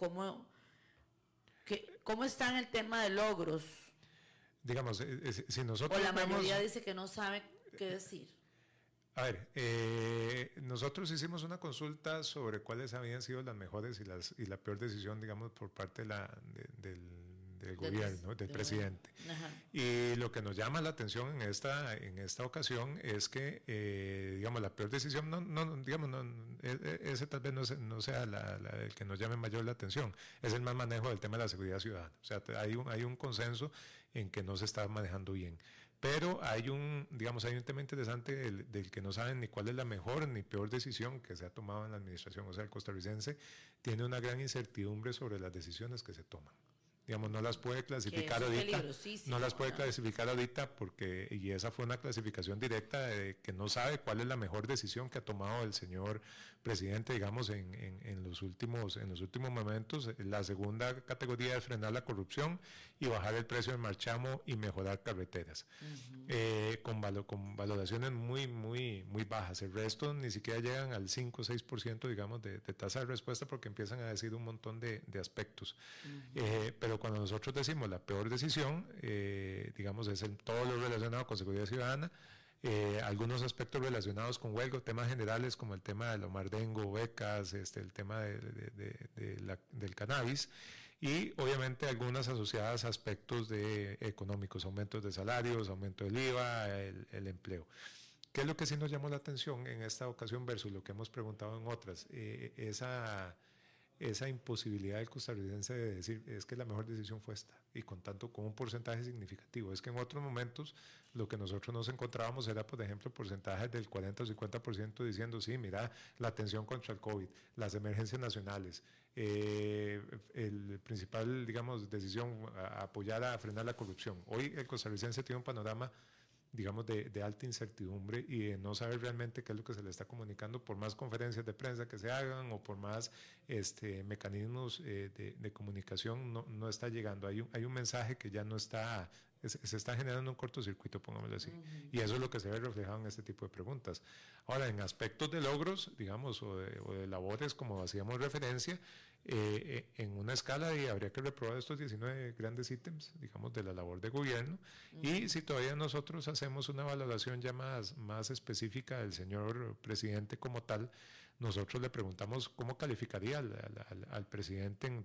¿Cómo está en el tema de logros? Digamos, si nosotros... O la mayoría dice que no sabe qué decir. A ver, nosotros hicimos una consulta sobre cuáles habían sido las mejores y la peor decisión, digamos, por parte del gobierno, del presidente. Ajá. Y lo que nos llama la atención en esta ocasión es que, digamos, la peor decisión, ese tal vez no sea el que nos llame mayor la atención, es el mal manejo del tema de la seguridad ciudadana. O sea, hay un consenso en que no se está manejando bien. Pero hay un tema interesante del que no saben ni cuál es la mejor ni peor decisión que se ha tomado en la administración. O sea, el costarricense tiene una gran incertidumbre sobre las decisiones que se toman. Digamos, no las puede clasificar ahorita. No las puede clasificar ahorita porque, y esa fue una clasificación directa de que no sabe cuál es la mejor decisión que ha tomado el señor presidente, digamos, en los últimos momentos. La segunda categoría es frenar la corrupción y bajar el precio del marchamo y mejorar carreteras. Con valoraciones muy, muy, muy bajas. El resto ni siquiera llegan al 5 o 6%, digamos, de tasa de respuesta porque empiezan a decir un montón de aspectos. Pero cuando nosotros decimos la peor decisión, digamos, es todo lo relacionado con seguridad ciudadana, algunos aspectos relacionados con huelga, temas generales como el tema del Omardengo, becas, el tema del cannabis, y obviamente algunas asociadas a aspectos económicos, aumentos de salarios, aumento del IVA, el empleo. ¿Qué es lo que sí nos llamó la atención en esta ocasión versus lo que hemos preguntado en otras? Esa imposibilidad del costarricense de decir es que la mejor decisión fue esta, y con un porcentaje significativo. Es que en otros momentos lo que nosotros nos encontrábamos era, por ejemplo, porcentajes del 40 o 50% diciendo, sí, mira, la atención contra el COVID, las emergencias nacionales, el principal, digamos, decisión, apoyar a frenar la corrupción. Hoy el costarricense tiene un panorama, digamos, de alta incertidumbre y de no saber realmente qué es lo que se le está comunicando, por más conferencias de prensa que se hagan o por más mecanismos de comunicación, no está llegando. Hay un mensaje que ya no está, se está generando un cortocircuito, pongámoslo así. Y eso es lo que se ve reflejado en este tipo de preguntas. Ahora, en aspectos de logros, digamos, o de labores, como hacíamos referencia, en una escala habría que reprobar estos 19 grandes ítems, digamos, de la labor de gobierno, y si todavía nosotros hacemos una valoración ya más específica del señor presidente como tal, nosotros le preguntamos cómo calificaría al presidente en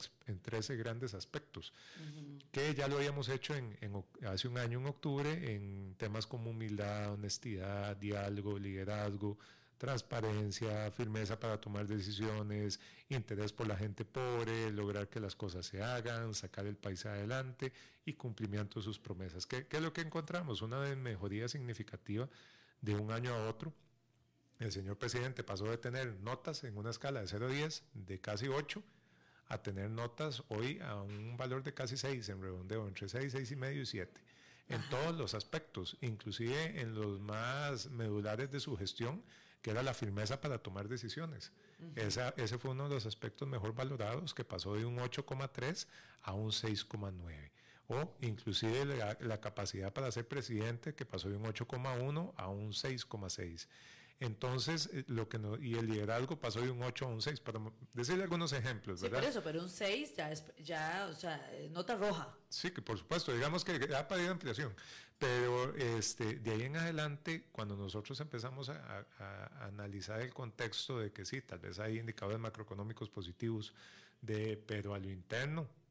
13 grandes aspectos, que ya lo habíamos hecho hace un año, en octubre, en temas como humildad, honestidad, diálogo, liderazgo, transparencia, firmeza para tomar decisiones, interés por la gente pobre, lograr que las cosas se hagan, sacar el país adelante y cumplimiento de sus promesas. ¿Qué es lo que encontramos? Una mejoría significativa de un año a otro. El señor presidente pasó de tener notas en una escala de 0 a 10 de casi 8 a tener notas hoy a un valor de casi 6, en redondeo, entre 6, 6,5 y 7. En todos los aspectos, inclusive en los más medulares de su gestión, que era la firmeza para tomar decisiones. Ese fue uno de los aspectos mejor valorados, que pasó de un 8,3 a un 6,9. O inclusive la capacidad para ser presidente, que pasó de un 8,1 a un 6,6. Entonces, y el liderazgo pasó de un 8 a un 6, para decirle algunos ejemplos, ¿verdad? Sí, por eso, pero un 6 o sea, nota roja. Sí, que por supuesto, digamos que ha pedido ampliación, pero de ahí en adelante, cuando nosotros empezamos a analizar el contexto de que sí, tal vez hay indicadores macroeconómicos positivos, pero a lo interno,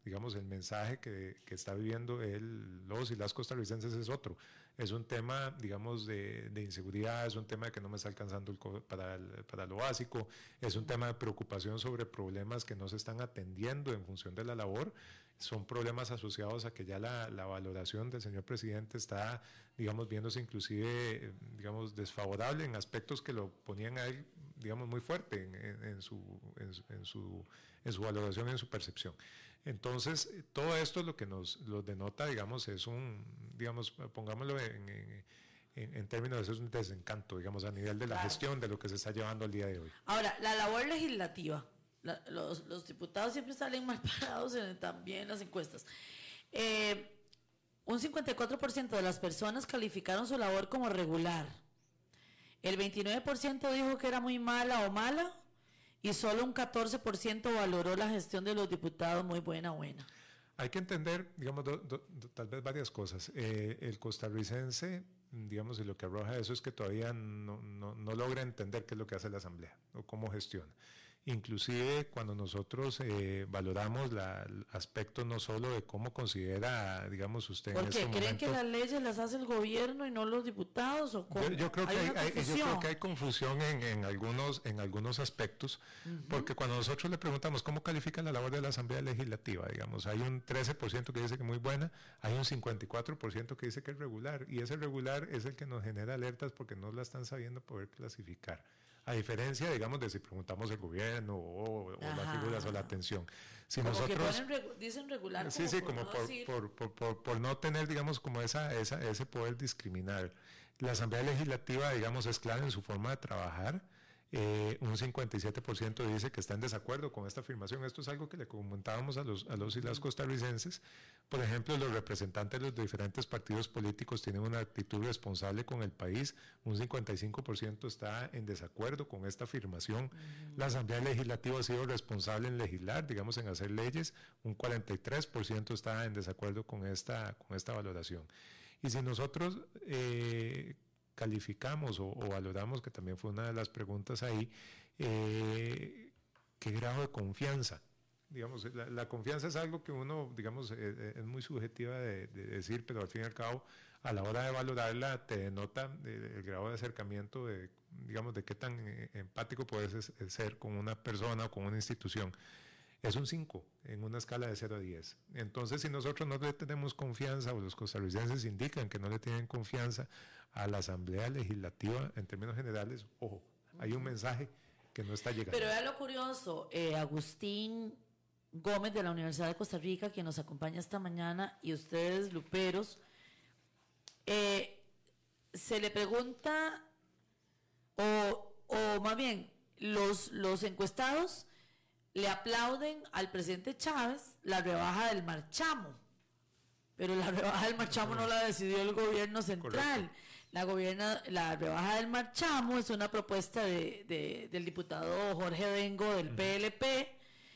digamos, el mensaje que está viviendo los y las costarricenses es otro. Es un tema, digamos, de inseguridad, es un tema de que no me está alcanzando para lo básico, es un tema de preocupación sobre problemas que no se están atendiendo en función de la labor. Son problemas asociados a que ya la valoración del señor presidente está, digamos, viéndose inclusive, digamos, desfavorable en aspectos que lo ponían a él, digamos, muy fuerte en su valoración, en su percepción. Entonces, todo esto lo que nos denota, digamos, es digamos, pongámoslo en términos de eso, es un desencanto, digamos, a nivel de la gestión de lo que se está llevando al día de hoy. Ahora, la labor legislativa. Los diputados siempre salen mal parados también en las encuestas. Un 54% de las personas calificaron su labor como regular. El 29% dijo que era muy mala o mala, y solo un 14% valoró la gestión de los diputados muy buena. Hay que entender, digamos, tal vez varias cosas. El costarricense, digamos, y lo que arroja eso es que todavía no logra entender qué es lo que hace la Asamblea o cómo gestiona. Inclusive cuando nosotros valoramos aspectos no solo de cómo considera, digamos, usted ¿Por en qué? este ¿Creen momento, que las leyes las hace el gobierno y no los diputados? ¿O cómo? Yo creo que hay confusión en algunos aspectos, porque cuando nosotros le preguntamos cómo califica la labor de la Asamblea Legislativa, digamos, hay un 13% que dice que es muy buena, hay un 54% que dice que es regular, y ese regular es el que nos genera alertas porque no la están sabiendo poder clasificar. A diferencia, digamos, de si preguntamos el gobierno o las figuras o la atención. Si como nosotros que dicen regular. Sí, como por no tener, digamos, como ese poder discriminar. La Asamblea Legislativa, digamos, es clara en su forma de trabajar. Un 57% dice que está en desacuerdo con esta afirmación. Esto es algo que le comentábamos a los y las costarricenses. Por ejemplo, los representantes de los diferentes partidos políticos tienen una actitud responsable con el país. Un 55% está en desacuerdo con esta afirmación. La Asamblea Legislativa ha sido responsable en legislar, digamos, en hacer leyes. Un 43% está en desacuerdo con esta valoración. Y si nosotros calificamos o valoramos, que también fue una de las preguntas ahí, ¿qué grado de confianza? Digamos, la confianza es algo que uno, digamos, es muy subjetiva de decir, pero al fin y al cabo, a la hora de valorarla, te denota el grado de acercamiento, digamos, de qué tan empático puedes ser con una persona o con una institución. Es un 5 en una escala de 0 a 10. Entonces, si nosotros no le tenemos confianza, o los costarricenses indican que no le tienen confianza a la Asamblea Legislativa en términos generales, ojo, hay un mensaje que no está llegando. Pero vea lo curioso, Agustín Gómez de la Universidad de Costa Rica, quien nos acompaña esta mañana, y ustedes, luperos, se le pregunta, o más bien, los encuestados le aplauden al presidente Chávez la rebaja del marchamo, pero la rebaja del marchamo no la decidió el gobierno central. La rebaja del marchamo es una propuesta del diputado Jorge Dengo del PLP,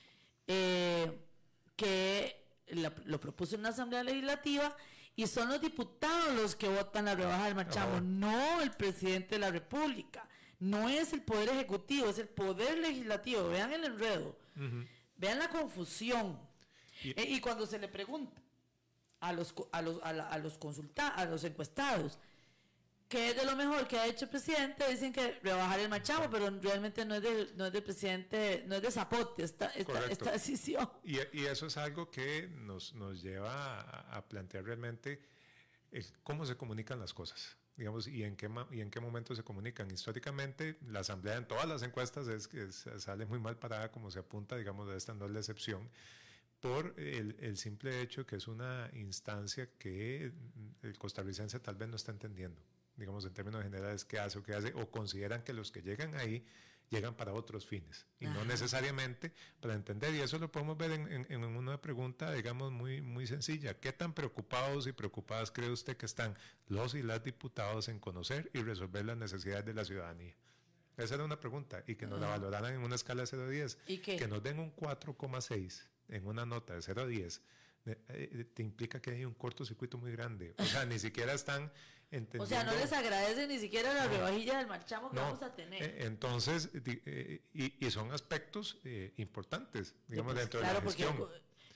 que lo propuso en una asamblea legislativa, y son los diputados los que votan la rebaja del marchamo, no el presidente de la República. No es el poder ejecutivo, es el poder legislativo. Vean el enredo, vean la confusión. Y cuando se le pregunta a los encuestados qué es de lo mejor que ha hecho el presidente, dicen que rebajar el marchamo, pero realmente no es del presidente, no es de Zapote esta decisión. Y eso es algo que nos lleva a plantear realmente cómo se comunican las cosas, digamos, y en qué momento se comunican. Históricamente, la Asamblea en todas las encuestas sale muy mal parada, como se apunta, digamos, de esta no es la excepción, por el simple hecho que es una instancia que el costarricense tal vez no está entendiendo, digamos, en términos generales, qué hace, o consideran que los que llegan ahí llegan para otros fines, y no necesariamente para entender, y eso lo podemos ver en una pregunta, digamos, muy, muy sencilla. ¿Qué tan preocupados y preocupadas cree usted que están los y las diputados en conocer y resolver las necesidades de la ciudadanía? Esa era una pregunta, y que nos la valoraran en una escala de 0 a 10. ¿Y qué? Que nos den un 4,6 en una nota de 0 a 10, te implica que hay un cortocircuito muy grande. O sea, ni siquiera están entendiendo. O sea, no les agradece ni siquiera la rebajilla del marchamo que vamos a tener. Entonces, y son aspectos importantes, digamos, dentro de la gestión.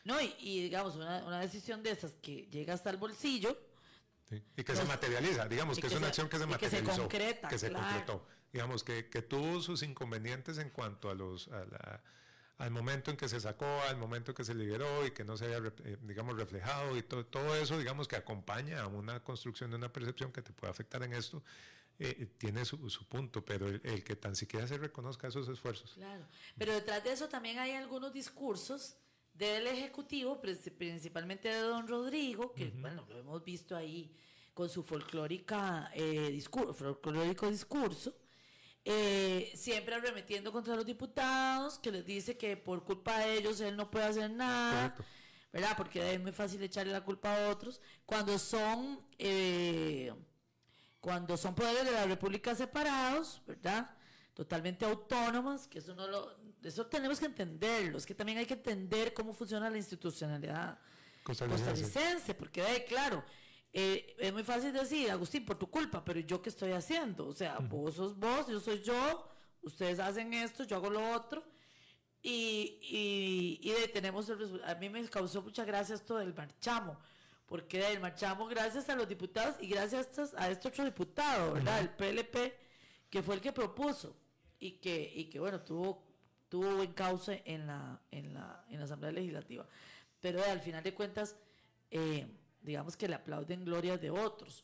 No, y digamos, una decisión de esas que llega hasta el bolsillo. Sí, y que se materializa, digamos que es una acción que se materializó, que se concreta, que se claro. concretó, digamos que tuvo sus inconvenientes en cuanto al momento en que se sacó, al momento en que se liberó y que no se haya, digamos, reflejado y todo eso, digamos, que acompaña a una construcción de una percepción que te puede afectar en esto, tiene su punto, pero el que tan siquiera se reconozca esos esfuerzos. Claro, pero detrás de eso también hay algunos discursos del Ejecutivo, principalmente de don Rodrigo, que bueno, lo hemos visto ahí con su folclórico discurso, siempre arremetiendo contra los diputados, que les dice que por culpa de ellos él no puede hacer nada, correcto, ¿verdad? Porque es muy fácil echarle la culpa a otros, cuando son poderes de la República separados, ¿verdad? Totalmente autónomas, que eso tenemos que entenderlo, es que también hay que entender cómo funciona la institucionalidad costarricense, porque claro, es muy fácil decir, Agustín, por tu culpa, pero ¿yo qué estoy haciendo? O sea, vos sos vos, yo soy yo, ustedes hacen esto, yo hago lo otro, y tenemos a mí me causó mucha gracia esto del marchamo, porque del marchamo gracias a los diputados y gracias a este otro diputado, ¿verdad? El PLP, que fue el que propuso y que bueno, tuvo buen cauce en la Asamblea Legislativa, pero al final de cuentas digamos que le aplauden glorias de otros.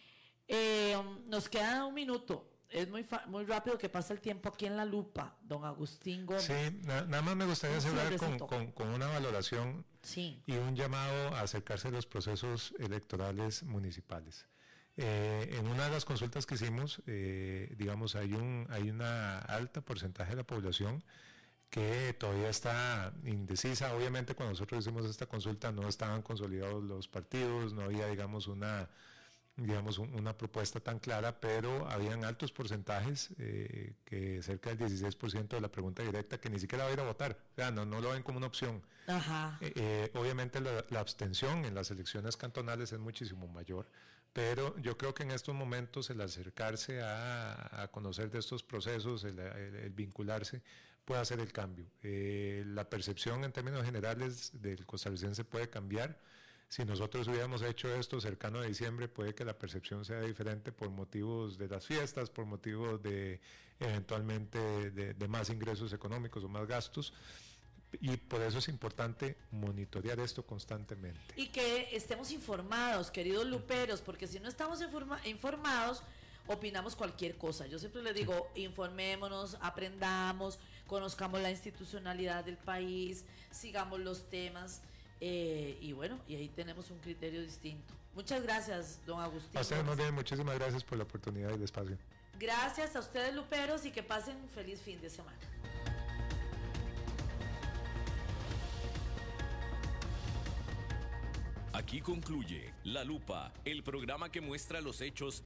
Nos queda un minuto, es muy rápido que pasa el tiempo aquí en La Lupa, don Agustín Gómez. Sí, nada más me gustaría cerrar con una valoración, sí, y un llamado a acercarse a los procesos electorales municipales. En una de las consultas que hicimos, digamos, hay una alta porcentaje de la población que todavía está indecisa. Obviamente cuando nosotros hicimos esta consulta no estaban consolidados los partidos, no había, digamos, una propuesta tan clara, pero habían altos porcentajes, que cerca del 16% de la pregunta directa que ni siquiera va a ir a votar, o sea, no lo ven como una opción. Ajá. Obviamente la abstención en las elecciones cantonales es muchísimo mayor, pero yo creo que en estos momentos el acercarse a conocer de estos procesos, el vincularse, puede hacer el cambio. La percepción en términos generales del costarricense puede cambiar. Si nosotros hubiéramos hecho esto cercano a diciembre, puede que la percepción sea diferente por motivos de las fiestas, por motivos de eventualmente de más ingresos económicos o más gastos. Y por eso es importante monitorear esto constantemente. Y que estemos informados, queridos luperos, porque si no estamos informados, opinamos cualquier cosa. Yo siempre les digo, informémonos, aprendamos, conozcamos la institucionalidad del país, sigamos los temas, y bueno, y ahí tenemos un criterio distinto. Muchas gracias, don Agustín. A ustedes muy bien, muchísimas gracias por la oportunidad y el espacio. Gracias a ustedes, luperos, y que pasen un feliz fin de semana. Aquí concluye La Lupa, el programa que muestra los hechos